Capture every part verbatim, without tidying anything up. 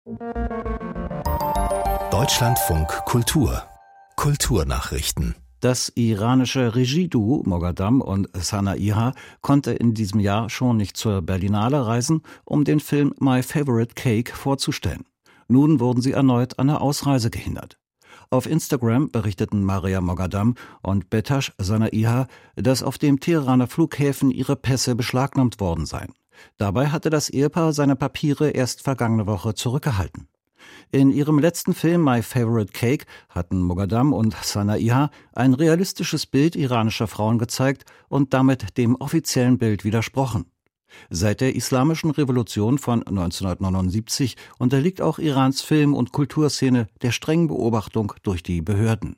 Deutschlandfunk Kultur Kulturnachrichten. Das iranische Regieduo Moghadam und Sanaiha konnte in diesem Jahr schon nicht zur Berlinale reisen, um den Film My Favorite Cake vorzustellen. Nun wurden sie erneut an der Ausreise gehindert. Auf Instagram berichteten Maria Moghadam und Behtash Sanaiha, dass auf dem Teheraner Flughäfen ihre Pässe beschlagnahmt worden seien. Dabei hatte das Ehepaar seine Papiere erst vergangene Woche zurückgehalten. In ihrem letzten Film My Favorite Cake hatten Moghadam und Sanaiha ein realistisches Bild iranischer Frauen gezeigt und damit dem offiziellen Bild widersprochen. Seit der Islamischen Revolution von neunzehnhundertneunundsiebzig unterliegt auch Irans Film- und Kulturszene der strengen Beobachtung durch die Behörden.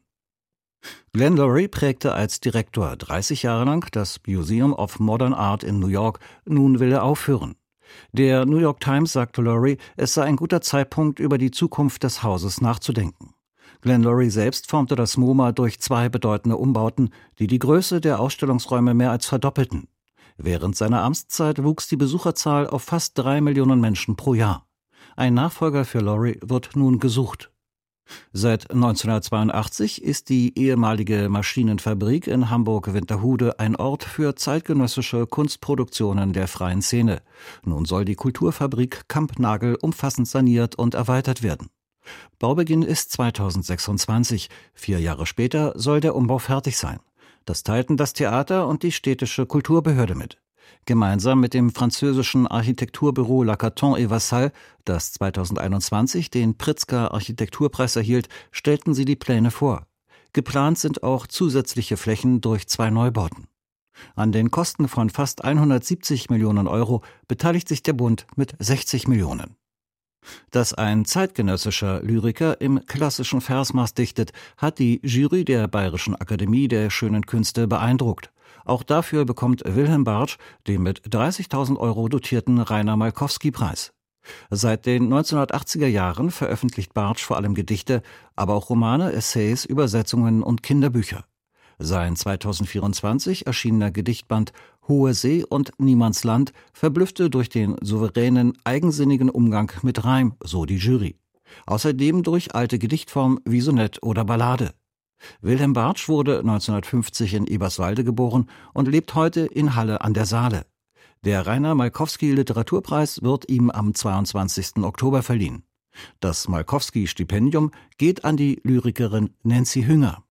Glenn Lowry prägte als Direktor dreißig Jahre lang das Museum of Modern Art in New York. Nun will er aufhören. Der New York Times sagte Lowry, es sei ein guter Zeitpunkt, über die Zukunft des Hauses nachzudenken. Glenn Lowry selbst formte das MoMA durch zwei bedeutende Umbauten, die die Größe der Ausstellungsräume mehr als verdoppelten. Während seiner Amtszeit wuchs die Besucherzahl auf fast drei Millionen Menschen pro Jahr. Ein Nachfolger für Lowry wird nun gesucht. Seit neunzehnhundertzweiundachtzig ist die ehemalige Maschinenfabrik in Hamburg-Winterhude ein Ort für zeitgenössische Kunstproduktionen der freien Szene. Nun soll die Kulturfabrik Kampnagel umfassend saniert und erweitert werden. Baubeginn ist zweitausendsechsundzwanzig. Vier Jahre später soll der Umbau fertig sein. Das teilten das Theater und die städtische Kulturbehörde mit. Gemeinsam mit dem französischen Architekturbüro Lacaton et Vassal, das zweitausendeinundzwanzig den Pritzker Architekturpreis erhielt, stellten sie die Pläne vor. Geplant sind auch zusätzliche Flächen durch zwei Neubauten. An den Kosten von fast hundertsiebzig Millionen Euro beteiligt sich der Bund mit sechzig Millionen. Dass ein zeitgenössischer Lyriker im klassischen Versmaß dichtet, hat die Jury der Bayerischen Akademie der Schönen Künste beeindruckt. Auch dafür bekommt Wilhelm Bartsch den mit dreißigtausend Euro dotierten Rainer-Malkowski-Preis. Seit den neunzehnhundertachtziger Jahren veröffentlicht Bartsch vor allem Gedichte, aber auch Romane, Essays, Übersetzungen und Kinderbücher. Sein zweitausendvierundzwanzig erschienener Gedichtband Hohe See und Niemandsland verblüffte durch den souveränen, eigensinnigen Umgang mit Reim, so die Jury. Außerdem durch alte Gedichtformen wie Sonett oder Ballade. Wilhelm Bartsch wurde neunzehnhundertfünfzig in Eberswalde geboren und lebt heute in Halle an der Saale. Der Rainer-Malkowski-Literaturpreis wird ihm am zweiundzwanzigsten Oktober verliehen. Das Malkowski-Stipendium geht an die Lyrikerin Nancy Hünger.